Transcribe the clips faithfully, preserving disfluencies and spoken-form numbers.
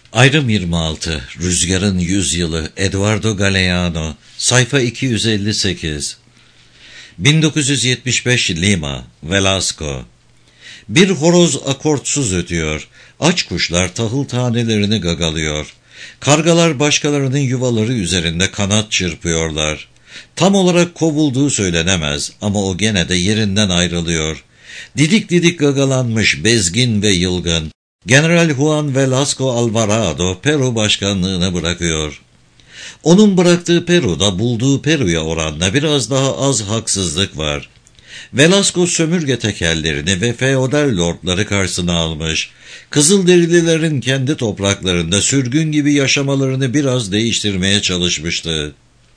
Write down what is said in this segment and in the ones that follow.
Ayrım yirmi altı, Rüzgarın Yüzyılı, Eduardo Galeano, sayfa iki yüz elli sekiz. bin dokuz yüz yetmiş beş Lima, Velasco. Bir horoz akortsuz ötüyor, aç kuşlar tahıl tanelerini gagalıyor. Kargalar başkalarının yuvaları üzerinde kanat çırpıyorlar. Tam olarak kovulduğu söylenemez ama o gene de yerinden ayrılıyor. Didik didik gagalanmış, bezgin ve yılgın. General Juan Velasco Alvarado Peru başkanlığını bırakıyor. Onun bıraktığı Peru'da bulduğu Peru'ya oranla biraz daha az haksızlık var. Velasco sömürge tekellerini ve feodal lordları karşısına almış. Kızılderililerin kendi topraklarında sürgün gibi yaşamalarını biraz değiştirmeye çalışmıştı.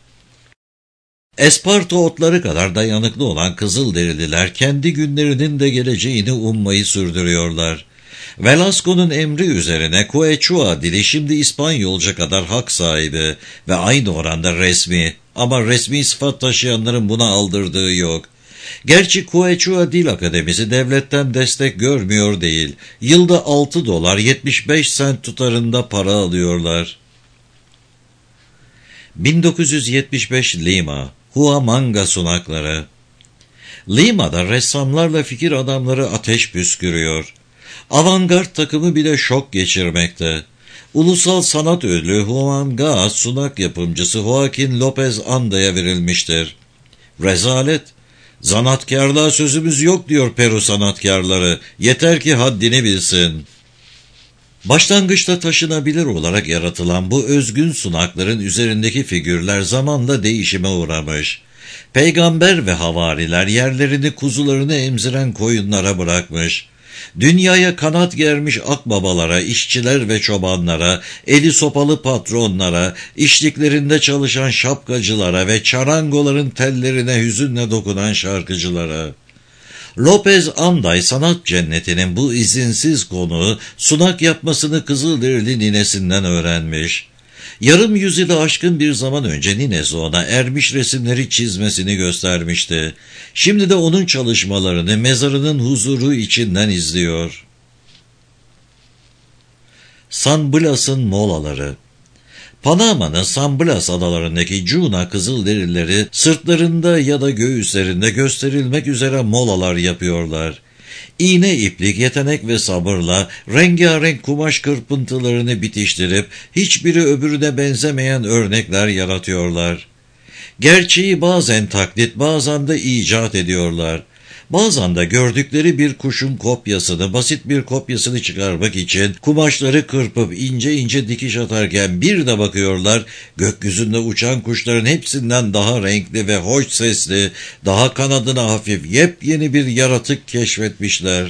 Esparta otları kadar dayanıklı olan Kızılderililer kendi günlerinin de geleceğini ummayı sürdürüyorlar. Velasco'nun emri üzerine Quechua dili şimdi İspanyolca kadar hak sahibi ve aynı oranda resmi, ama resmi sıfat taşıyanların buna aldırdığı yok. Gerçi Quechua Dil Akademisi devletten destek görmüyor değil, yılda altı dolar yetmiş beş sent tutarında para alıyorlar. bin dokuz yüz yetmiş beş Lima, Huamanga sunakları. Lima'da ressamlarla fikir adamları ateş püskürüyor. Avantgard takımı bile şok geçirmekte. Ulusal sanat ödülü Huamanga sunak yapımcısı Joaquin López Anda'ya verilmiştir. Rezalet. Zanatkarlığa sözümüz yok diyor Peru sanatkarları. Yeter ki haddini bilsin. Başlangıçta taşınabilir olarak yaratılan bu özgün sunakların üzerindeki figürler zamanla değişime uğramış. Peygamber ve havariler yerlerini kuzularını emziren koyunlara bırakmış. Dünyaya kanat germiş akbabalara, işçiler ve çobanlara, eli sopalı patronlara, işliklerinde çalışan şapkacılara ve çarangoların tellerine hüzünle dokunan şarkıcılara. López Anday sanat cennetinin bu izinsiz konuğu sunak yapmasını Kızılderili ninesinden öğrenmiş. Yarım yüzyılı aşkın bir zaman önce ninesi ona ermiş resimleri çizmesini göstermişti. Şimdi de onun çalışmalarını mezarının huzuru içinden izliyor. San Blas'ın molaları. Panama'nın San Blas adalarındaki Cuna Kızılderilileri sırtlarında ya da göğüslerinde gösterilmek üzere molalar yapıyorlar. İğne iplik, yetenek ve sabırla rengarenk kumaş kırpıntılarını bitiştirip hiçbiri öbürüne benzemeyen örnekler yaratıyorlar. Gerçeği bazen taklit, bazen de icat ediyorlar. Bazen de gördükleri bir kuşun kopyasını, basit bir kopyasını çıkarmak için kumaşları kırpıp ince ince dikiş atarken bir de bakıyorlar, gökyüzünde uçan kuşların hepsinden daha renkli ve hoş sesli, daha kanadına hafif, yepyeni bir yaratık keşfetmişler.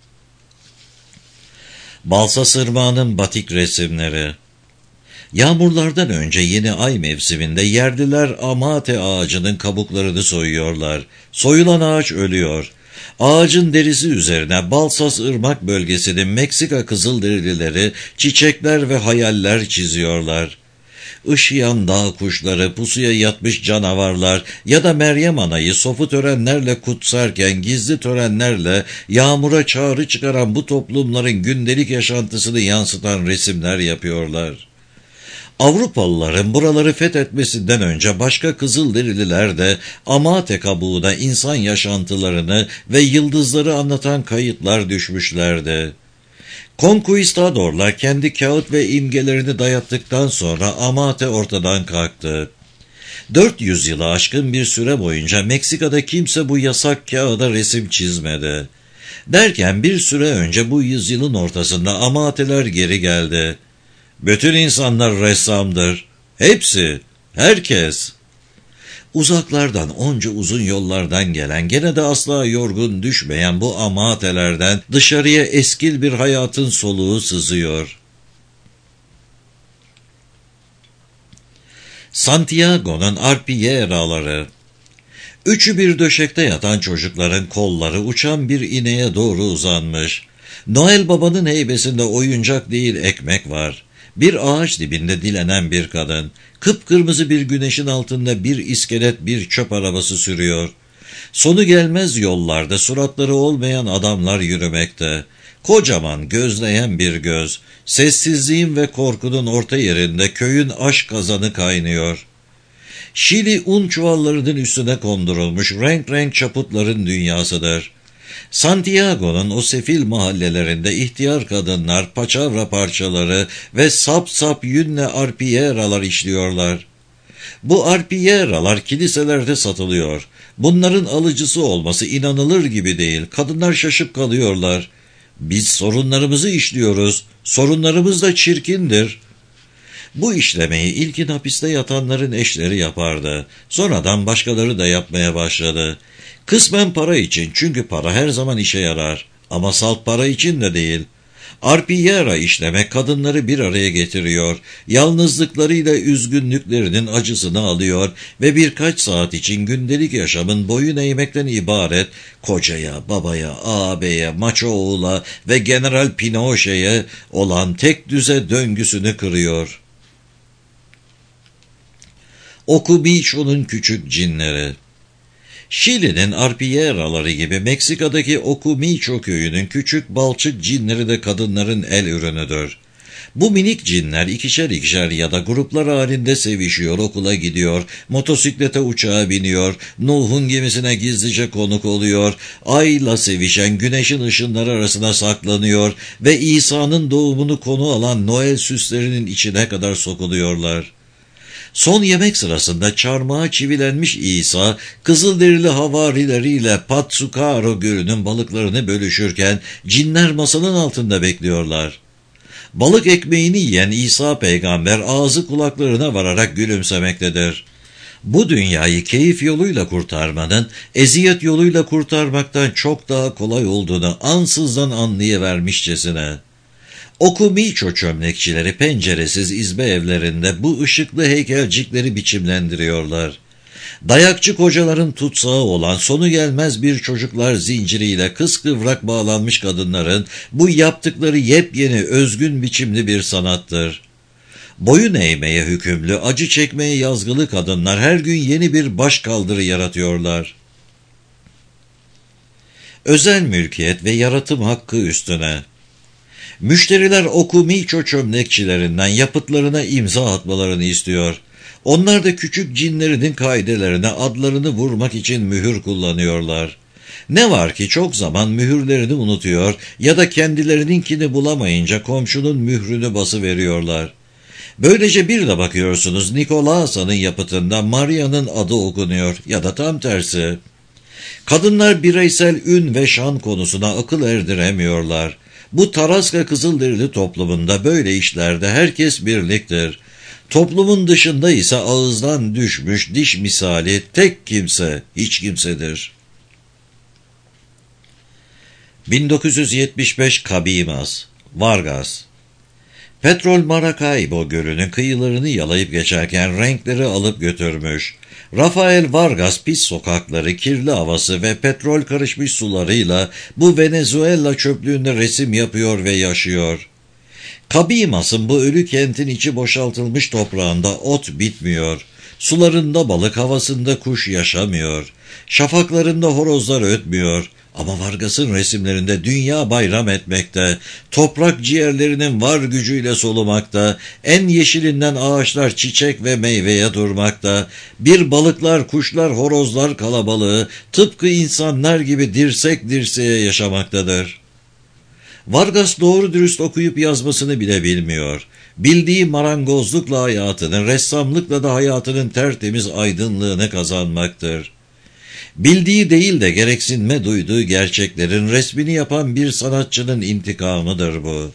Balsas Irmağı'nın batik resimleri. Yağmurlardan önce yeni ay mevsiminde yerliler amate ağacının kabuklarını soyuyorlar. Soyulan ağaç ölüyor. Ağacın derisi üzerine Balsas Irmak bölgesinin Meksika Kızılderilileri çiçekler ve hayaller çiziyorlar. Işıyan dağ kuşları, pusuya yatmış canavarlar ya da Meryem Ana'yı sofu törenlerle kutsarken gizli törenlerle yağmura çağrı çıkaran bu toplumların gündelik yaşantısını yansıtan resimler yapıyorlar. Avrupalıların buraları fethetmesinden önce başka Kızılderililer de amate kabuğuna insan yaşantılarını ve yıldızları anlatan kayıtlar düşmüşlerdi. Konkuistadorlar kendi kağıt ve imgelerini dayattıktan sonra amate ortadan kalktı. dört yüz yılı aşkın bir süre boyunca Meksika'da kimse bu yasak kağıda resim çizmedi. Derken bir süre önce bu yüzyılın ortasında amateler geri geldi. Bütün insanlar ressamdır. Hepsi, herkes. Uzaklardan, onca uzun yollardan gelen, gene de asla yorgun düşmeyen bu amatelerden dışarıya eskil bir hayatın soluğu sızıyor. Santiago'nun arpieraları. Üçü bir döşekte yatan çocukların kolları uçan bir ineğe doğru uzanmış. Noel Baba'nın heybesinde oyuncak değil ekmek var. Bir ağaç dibinde dilenen bir kadın, kıpkırmızı bir güneşin altında bir iskelet bir çöp arabası sürüyor. Sonu gelmez yollarda suratları olmayan adamlar yürümekte. Kocaman, gözleyen bir göz, sessizliğin ve korkunun orta yerinde köyün aşk kazanı kaynıyor. Şili un çuvallarının üstüne kondurulmuş renk renk çaputların dünyasıdır. Santiago'nun o sefil mahallelerinde ihtiyar kadınlar paçavra parçaları ve sap sap yünle arpieralar işliyorlar. Bu arpieralar kiliselerde satılıyor. Bunların alıcısı olması inanılır gibi değil. Kadınlar şaşıp kalıyorlar. Biz sorunlarımızı işliyoruz. Sorunlarımız da çirkindir. Bu işlemeyi ilkin hapiste yatanların eşleri yapardı. Sonradan başkaları da yapmaya başladı. Kısmen para için, çünkü para her zaman işe yarar. Ama salt para için de değil. Arpiera işlemek kadınları bir araya getiriyor. Yalnızlıklarıyla üzgünlüklerinin acısını alıyor ve birkaç saat için gündelik yaşamın boyun eğmekten ibaret kocaya, babaya, ağabeye, maço oğula ve General Pinochet'e olan tek düze döngüsünü kırıyor. Okubicho'nun küçük cinleri. Şili'nin arpieraları gibi Meksika'daki Okumicho köyünün küçük balçık cinleri de kadınların el ürünüdür. Bu minik cinler ikişer ikişer ya da gruplar halinde sevişiyor, okula gidiyor, motosiklete uçağa biniyor, Nuh'un gemisine gizlice konuk oluyor, ayla sevişen güneşin ışınları arasına saklanıyor ve İsa'nın doğumunu konu alan Noel süslerinin içine kadar sokuluyorlar. Son yemek sırasında çarmıha çivilenmiş İsa, kızılderili havarileriyle Patsukaro Gölü'nün balıklarını bölüşürken cinler masanın altında bekliyorlar. Balık ekmeğini yiyen İsa peygamber ağzı kulaklarına vararak gülümsemektedir. Bu dünyayı keyif yoluyla kurtarmanın, eziyet yoluyla kurtarmaktan çok daha kolay olduğunu ansızdan anlayıvermişçesine. Okumicho çömlekçileri penceresiz izbe evlerinde bu ışıklı heykelcikleri biçimlendiriyorlar. Dayakçı kocaların tutsağı olan sonu gelmez bir çocuklar zinciriyle kıskıvrak bağlanmış kadınların bu yaptıkları yepyeni özgün biçimli bir sanattır. Boyun eğmeye hükümlü, acı çekmeye yazgılı kadınlar her gün yeni bir başkaldırı yaratıyorlar. Özel mülkiyet ve yaratım hakkı üstüne. Müşteriler Okumicho çömlekçilerinden yapıtlarına imza atmalarını istiyor. Onlar da küçük cinlerinin kaidelerine adlarını vurmak için mühür kullanıyorlar. Ne var ki çok zaman mühürlerini unutuyor ya da kendilerininkini bulamayınca komşunun mührünü basıveriyorlar. Böylece bir de bakıyorsunuz Nikolasa'nın yapıtında Maria'nın adı okunuyor ya da tam tersi. Kadınlar bireysel ün ve şan konusuna akıl erdiremiyorlar. Bu Taraska Kızılderili toplumunda böyle işlerde herkes birliktir. Toplumun dışında ise ağızdan düşmüş diş misali tek kimse, hiç kimsedir. bin dokuz yüz yetmiş beş Cabimas, Vargas. Petrol Maracaibo Gölü'nün kıyılarını yalayıp geçerken renkleri alıp götürmüş. Rafael Vargas pis sokakları, kirli havası ve petrol karışmış sularıyla bu Venezuela çöplüğünde resim yapıyor ve yaşıyor. Cabimas'ın bu ölü kentin içi boşaltılmış toprağında ot bitmiyor. Sularında balık, havasında kuş yaşamıyor. Şafaklarında horozlar ötmüyor. Ama Vargas'ın resimlerinde dünya bayram etmekte, toprak ciğerlerinin var gücüyle solumakta, en yeşilinden ağaçlar çiçek ve meyveye durmakta, bir balıklar, kuşlar, horozlar kalabalığı tıpkı insanlar gibi dirsek dirseğe yaşamaktadır. Vargas doğru dürüst okuyup yazmasını bile bilmiyor. Bildiği marangozlukla hayatının, ressamlıkla da hayatının tertemiz aydınlığını kazanmaktır. Bildiği değil de gereksinme duyduğu gerçeklerin resmini yapan bir sanatçının intikamıdır bu.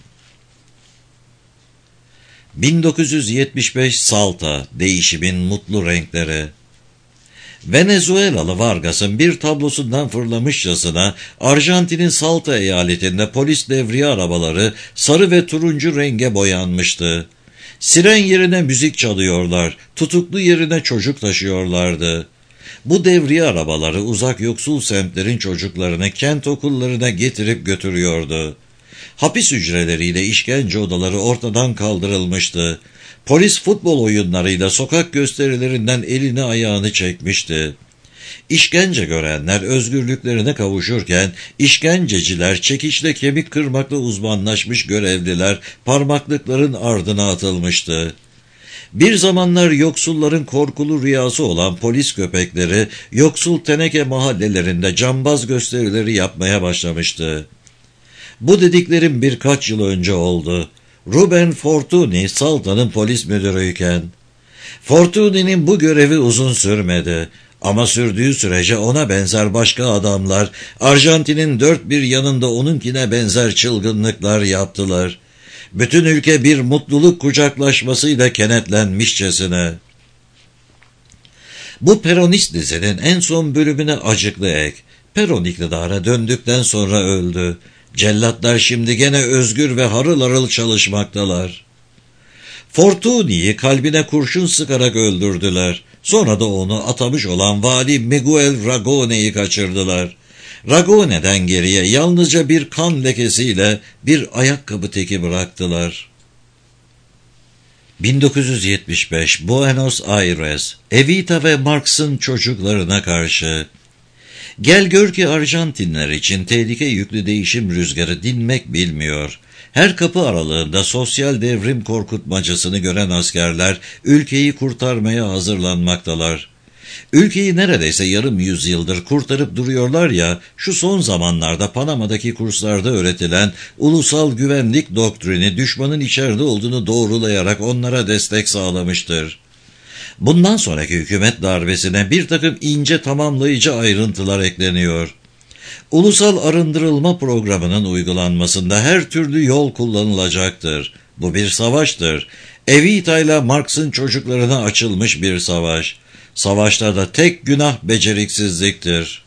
bin dokuz yüz yetmiş beş Salta, değişimin mutlu renkleri. Venezuelalı Vargas'ın bir tablosundan fırlamışçasına Arjantin'in Salta eyaletinde polis devriye arabaları sarı ve turuncu renge boyanmıştı. Siren yerine müzik çalıyorlar, tutuklu yerine çocuk taşıyorlardı. Bu devriye arabaları uzak yoksul semtlerin çocuklarını kent okullarına getirip götürüyordu. Hapis hücreleriyle işkence odaları ortadan kaldırılmıştı. Polis futbol oyunlarıyla sokak gösterilerinden elini ayağını çekmişti. İşkence görenler özgürlüklerine kavuşurken, işkenceciler, çekiçle kemik kırmakla uzmanlaşmış görevliler parmaklıkların ardına atılmıştı. Bir zamanlar yoksulların korkulu rüyası olan polis köpekleri, yoksul teneke mahallelerinde cambaz gösterileri yapmaya başlamıştı. Bu dediklerim birkaç yıl önce oldu. Ruben Fortuny, Salta'nın polis müdürüyken. Fortuny'nin bu görevi uzun sürmedi. Ama sürdüğü sürece ona benzer başka adamlar, Arjantin'in dört bir yanında onunkine benzer çılgınlıklar yaptılar. Bütün ülke bir mutluluk kucaklaşmasıyla kenetlenmişçesine. Bu Peronist dizinin en son bölümüne acıklı ek. Peron iktidara döndükten sonra öldü. Cellatlar şimdi gene özgür ve harıl harıl çalışmaktalar. Fortuny'yi kalbine kurşun sıkarak öldürdüler. Sonra da onu atamış olan vali Miguel Ragone'yi kaçırdılar. Ragone'den geriye yalnızca bir kan lekesiyle bir ayakkabı teki bıraktılar. bin dokuz yüz yetmiş beş Buenos Aires, Evita ve Marx'ın çocuklarına karşı. Gel gör ki Arjantinler için tehlike yüklü değişim rüzgarı dinmek bilmiyor. Her kapı aralığında sosyal devrim korkutmacasını gören askerler ülkeyi kurtarmaya hazırlanmaktalar. Ülkeyi neredeyse yarım yüzyıldır kurtarıp duruyorlar ya, şu son zamanlarda Panama'daki kurslarda öğretilen ulusal güvenlik doktrini düşmanın içeride olduğunu doğrulayarak onlara destek sağlamıştır. Bundan sonraki hükümet darbesine bir takım ince tamamlayıcı ayrıntılar ekleniyor. Ulusal arındırılma programının uygulanmasında her türlü yol kullanılacaktır. Bu bir savaştır. Evita ile Marx'ın çocuklarına açılmış bir savaş. Savaşta da tek günah beceriksizliktir.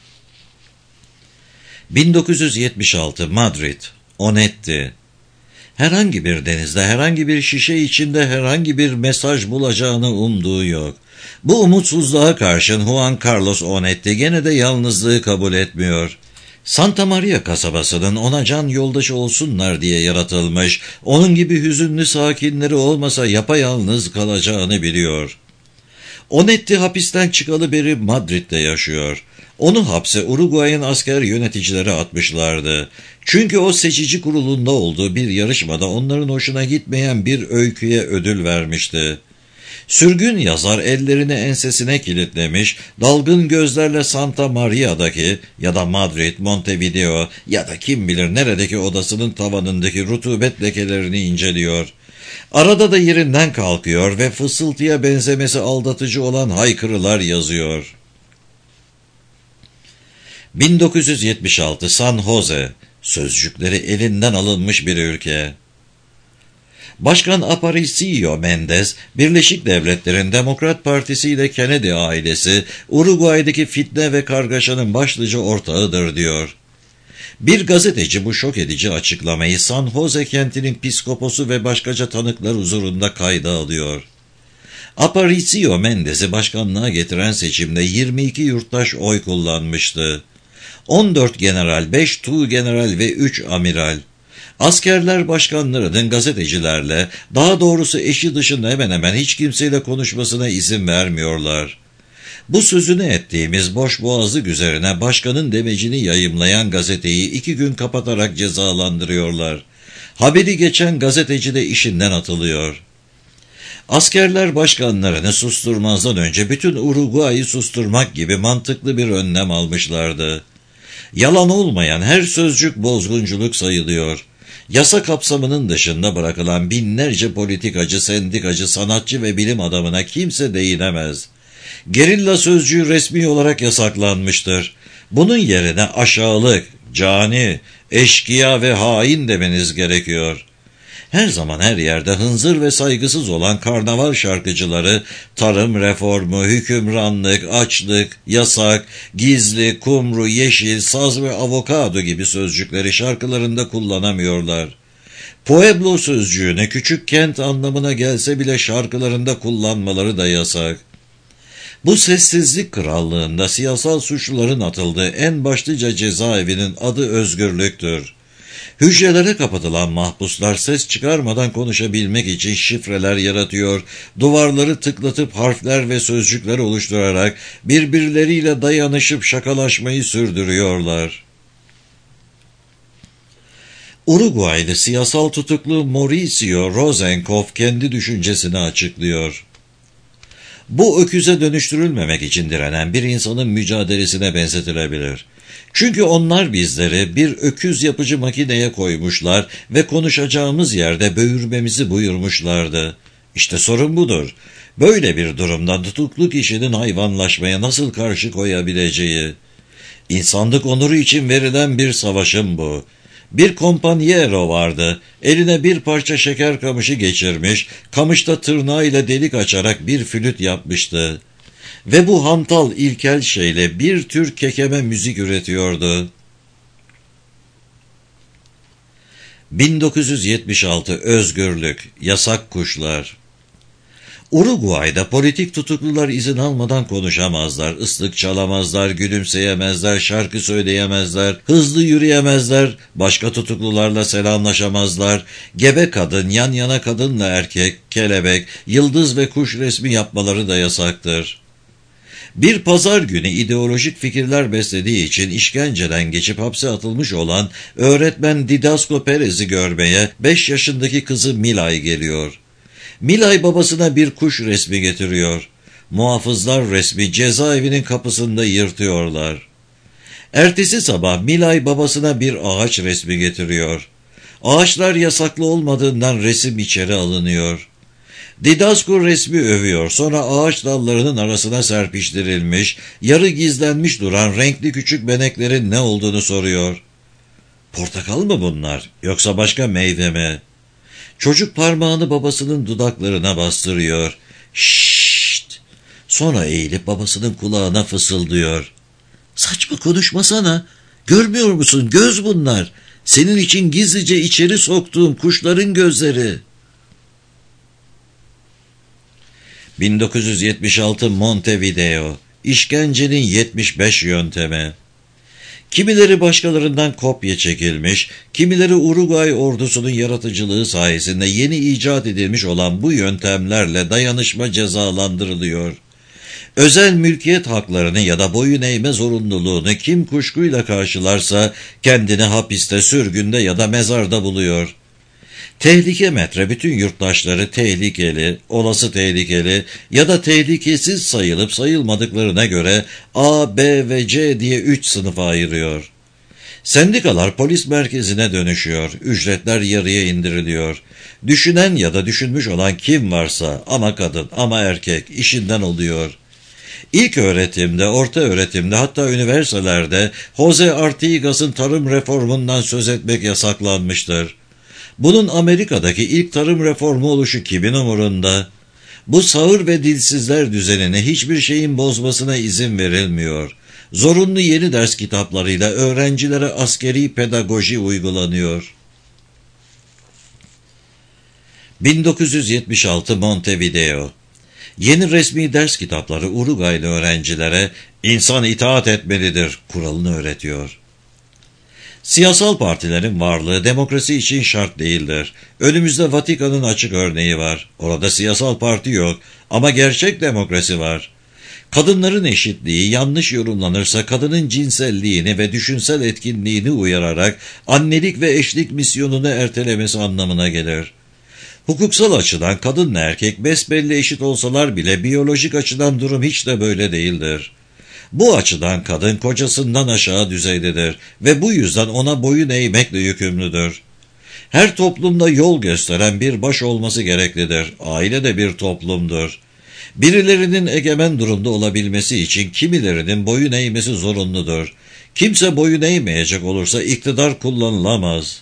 bin dokuz yüz yetmiş altı Madrid, Onetti. Herhangi bir denizde, herhangi bir şişe içinde herhangi bir mesaj bulacağını umduğu yok. Bu umutsuzluğa karşın Juan Carlos Onetti gene de yalnızlığı kabul etmiyor. Santa Maria kasabasının ona can yoldaşı olsunlar diye yaratılmış, onun gibi hüzünlü sakinleri olmasa yapayalnız kalacağını biliyor. Onetti hapisten çıkalı beri Madrid'de yaşıyor. Onu hapse Uruguay'ın asker yöneticileri atmışlardı. Çünkü o seçici kurulunda olduğu bir yarışmada onların hoşuna gitmeyen bir öyküye ödül vermişti. Sürgün yazar ellerini ensesine kilitlemiş, dalgın gözlerle Santa Maria'daki ya da Madrid, Montevideo ya da kim bilir neredeki odasının tavanındaki rutubet lekelerini inceliyor. Arada da yerinden kalkıyor ve fısıltıya benzemesi aldatıcı olan haykırılar yazıyor. bin dokuz yüz yetmiş altı San Jose, sözcükleri elinden alınmış bir ülke. Başkan Aparicio Mendez, Birleşik Devletler'in Demokrat Partisi ile Kennedy ailesi, Uruguay'daki fitne ve kargaşanın başlıca ortağıdır diyor. Bir gazeteci bu şok edici açıklamayı San Jose kentinin piskoposu ve başkaca tanıklar huzurunda kayda alıyor. Aparicio Mendez'i başkanlığa getiren seçimde yirmi iki yurttaş oy kullanmıştı. on dört general, beş tuğgeneral ve üç amiral. Askerler başkanlarının gazetecilerle, daha doğrusu eşi dışında hemen hemen hiç kimseyle konuşmasına izin vermiyorlar. Bu sözünü ettiğimiz boş boğazlık üzerine başkanın demecini yayımlayan gazeteyi iki gün kapatarak cezalandırıyorlar. Haberi geçen gazeteci de işinden atılıyor. Askerler başkanlarını susturmazdan önce bütün Uruguay'ı susturmak gibi mantıklı bir önlem almışlardı. Yalan olmayan her sözcük bozgunculuk sayılıyor. Yasa kapsamının dışında bırakılan binlerce politikacı, sendikacı, sanatçı ve bilim adamına kimse değinemez. Gerilla sözcüğü resmi olarak yasaklanmıştır. Bunun yerine aşağılık, cani, eşkıya ve hain demeniz gerekiyor. Her zaman her yerde hınzır ve saygısız olan karnaval şarkıcıları, tarım reformu, hükümranlık, açlık, yasak, gizli, kumru, yeşil, saz ve avokado gibi sözcükleri şarkılarında kullanamıyorlar. Pueblo sözcüğüne küçük kent anlamına gelse bile şarkılarında kullanmaları da yasak. Bu sessizlik krallığında siyasal suçluların atıldığı en başlıca cezaevinin adı özgürlüktür. Hücrelere kapatılan mahpuslar ses çıkarmadan konuşabilmek için şifreler yaratıyor, duvarları tıklatıp harfler ve sözcükler oluşturarak birbirleriyle dayanışıp şakalaşmayı sürdürüyorlar. Uruguaylı siyasal tutuklu Mauricio Rosenkopf kendi düşüncesini açıklıyor. Bu öküze dönüştürülmemek için direnen bir insanın mücadelesine benzetilebilir. Çünkü onlar bizleri bir öküz yapıcı makineye koymuşlar ve konuşacağımız yerde böğürmemizi buyurmuşlardı. İşte sorun budur. Böyle bir durumda tutuklu kişinin hayvanlaşmaya nasıl karşı koyabileceği? İnsanlık onuru için verilen bir savaşım bu. Bir kompanyero vardı, eline bir parça şeker kamışı geçirmiş, kamışta tırnağıyla delik açarak bir flüt yapmıştı. Ve bu hantal ilkel şeyle bir tür kekeme müzik üretiyordu. bin dokuz yüz yetmiş altı Özgürlük, yasak kuşlar. Uruguay'da politik tutuklular izin almadan konuşamazlar, ıslık çalamazlar, gülümseyemezler, şarkı söyleyemezler, hızlı yürüyemezler, başka tutuklularla selamlaşamazlar, gebe kadın, yan yana kadınla erkek, kelebek, yıldız ve kuş resmi yapmaları da yasaktır. Bir pazar günü ideolojik fikirler beslediği için işkenceden geçip hapse atılmış olan öğretmen Didasco Perez'i görmeye beş yaşındaki kızı Milay geliyor. Milay babasına bir kuş resmi getiriyor. Muhafızlar resmi cezaevinin kapısında yırtıyorlar. Ertesi sabah Milay babasına bir ağaç resmi getiriyor. Ağaçlar yasaklı olmadığından resim içeri alınıyor. Didasco resmi övüyor, sonra ağaç dallarının arasına serpiştirilmiş, yarı gizlenmiş duran renkli küçük beneklerin ne olduğunu soruyor. Portakal mı bunlar, yoksa başka meyve mi? Çocuk parmağını babasının dudaklarına bastırıyor. Şşşt! Sonra eğilip babasının kulağına fısıldıyor. Saçma konuşmasana, görmüyor musun, göz bunlar. Senin için gizlice içeri soktuğum kuşların gözleri. bin dokuz yüz yetmiş altı Montevideo, işkencenin yetmiş beş yöntemi. Kimileri başkalarından kopya çekilmiş, kimileri Uruguay ordusunun yaratıcılığı sayesinde yeni icat edilmiş olan bu yöntemlerle dayanışma cezalandırılıyor. Özel mülkiyet haklarını ya da boyun eğme zorunluluğunu kim kuşkuyla karşılarsa kendini hapiste, sürgünde ya da mezarda buluyor. Tehlike metre bütün yurttaşları tehlikeli, olası tehlikeli ya da tehlikesiz sayılıp sayılmadıklarına göre A, B ve C diye üç sınıfa ayırıyor. Sendikalar polis merkezine dönüşüyor, ücretler yarıya indiriliyor. Düşünen ya da düşünmüş olan kim varsa ama kadın ama erkek işinden oluyor. İlk öğretimde, orta öğretimde hatta üniversitelerde Jose Artigas'ın tarım reformundan söz etmek yasaklanmıştır. Bunun Amerika'daki ilk tarım reformu oluşu kimin umurunda? Bu sağır ve dilsizler düzenine hiçbir şeyin bozmasına izin verilmiyor. Zorunlu yeni ders kitaplarıyla öğrencilere askeri pedagoji uygulanıyor. bin dokuz yüz yetmiş altı Montevideo. Yeni resmi ders kitapları Uruguaylı öğrencilere insan itaat etmelidir kuralını öğretiyor. Siyasal partilerin varlığı demokrasi için şart değildir. Önümüzde Vatikan'ın açık örneği var. Orada siyasal parti yok ama gerçek demokrasi var. Kadınların eşitliği yanlış yorumlanırsa kadının cinselliğini ve düşünsel etkinliğini uyararak annelik ve eşlik misyonunu ertelemesi anlamına gelir. Hukuksal açıdan kadınla erkek besbelli eşit olsalar bile biyolojik açıdan durum hiç de böyle değildir. Bu açıdan kadın kocasından aşağı düzeydedir ve bu yüzden ona boyun eğmekle yükümlüdür. Her toplumda yol gösteren bir baş olması gereklidir. Aile de bir toplumdur. Birilerinin egemen durumda olabilmesi için kimilerinin boyun eğmesi zorunludur. Kimse boyun eğmeyecek olursa iktidar kullanılamaz.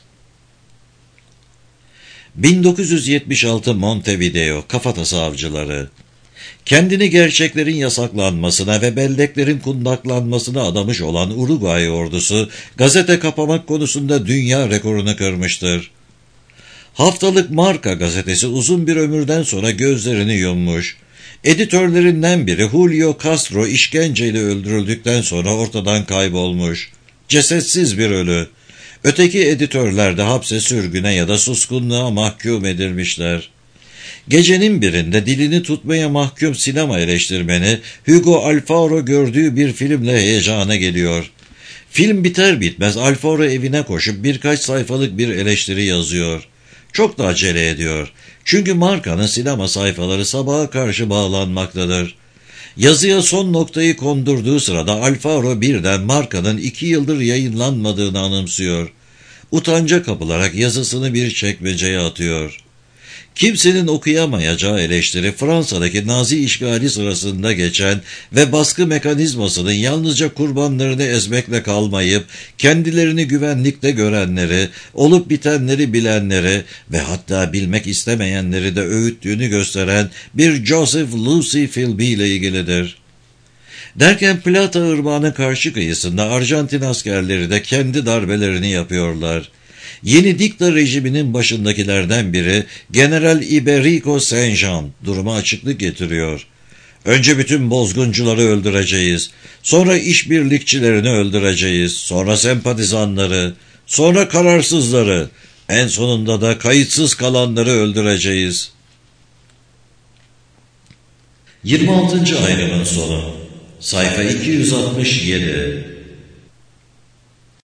bin dokuz yüz yetmiş altı Montevideo, kafatası avcıları. Kendini gerçeklerin yasaklanmasına ve belleklerin kundaklanmasına adamış olan Uruguay ordusu, gazete kapamak konusunda dünya rekorunu kırmıştır. Haftalık Marca gazetesi uzun bir ömürden sonra gözlerini yummuş. Editörlerinden biri Julio Castro işkenceyle öldürüldükten sonra ortadan kaybolmuş. Cesetsiz bir ölü. Öteki editörler de hapse, sürgüne ya da suskunluğa mahkum edilmişler. Gecenin birinde dilini tutmaya mahkum sinema eleştirmeni Hugo Alfaro gördüğü bir filmle heyecana geliyor. Film biter bitmez Alfaro evine koşup birkaç sayfalık bir eleştiri yazıyor. Çok da acele ediyor. Çünkü markanın sinema sayfaları sabaha karşı bağlanmaktadır. Yazıya son noktayı kondurduğu sırada Alfaro birden markanın iki yıldır yayınlanmadığını anımsıyor. Utanca kapılarak yazısını bir çekmeceye atıyor. Kimsenin okuyamayacağı eleştiri Fransa'daki Nazi işgali sırasında geçen ve baskı mekanizmasının yalnızca kurbanlarını ezmekle kalmayıp kendilerini güvenlikte görenleri, olup bitenleri bilenleri ve hatta bilmek istemeyenleri de öğüttüğünü gösteren bir Joseph Lucy filmi ile ilgilidir. Derken Plata Irmağı'nın karşı kıyısında Arjantin askerleri de kendi darbelerini yapıyorlar. Yeni dikta rejiminin başındakilerden biri General Iberico Saint-Jean duruma açıklık getiriyor. Önce bütün bozguncuları öldüreceğiz, sonra işbirlikçilerini öldüreceğiz, sonra sempatizanları, sonra kararsızları, en sonunda da kayıtsız kalanları öldüreceğiz. yirmi altıncı ayrımın sonu. Sayfa iki yüz altmış yedi.